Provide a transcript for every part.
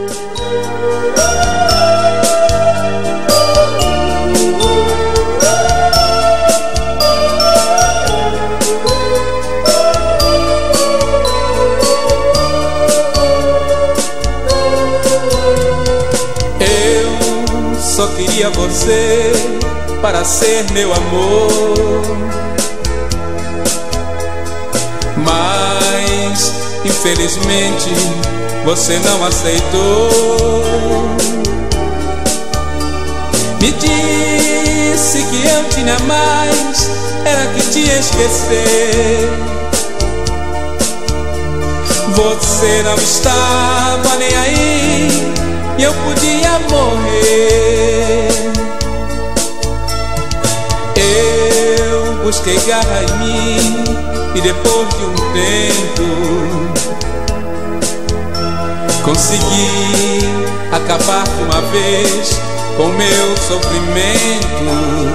Só queria você para ser meu amor, mas infelizmente você não aceitou. Me disse que eu tinha mais, era que te esquecer. Você não estava nem aí e eu podia morrer. Eu busquei garra em mim e depois de um tempo consegui acabar de uma vez com meu sofrimento.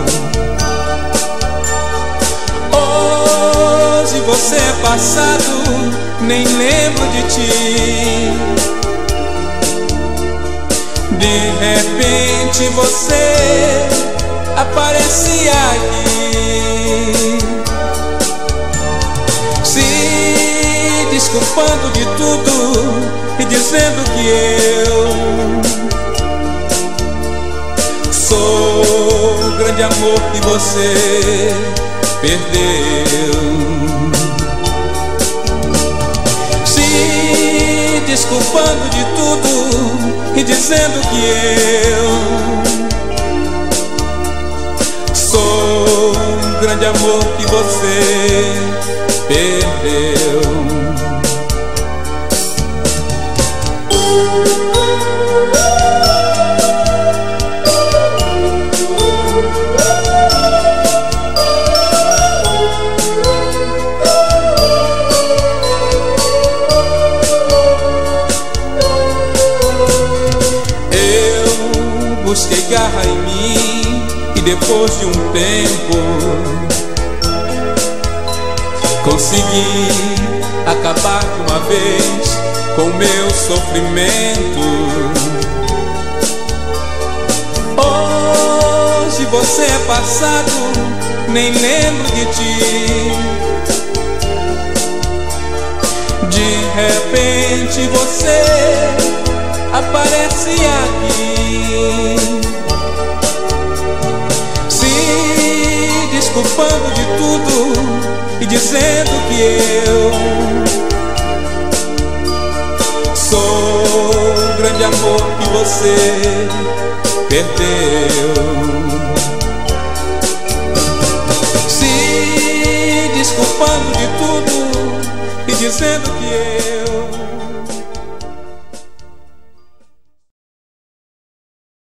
Hoje você é passado, nem lembro de ti. De repente você aparecia aqui, se desculpando de tudo e dizendo que eu sou o grande amor que você perdeu. Se desculpando de tudo e dizendo que eu sou um grande amor que você perdeu. Busquei garra em mim e depois de um tempo consegui acabar de uma vez com meu sofrimento. Hoje você é passado, nem lembro de ti. De repente você aparece aqui, se desculpando de tudo e dizendo que eu sou o grande amor que você perdeu. Se desculpando de tudo e dizendo que eu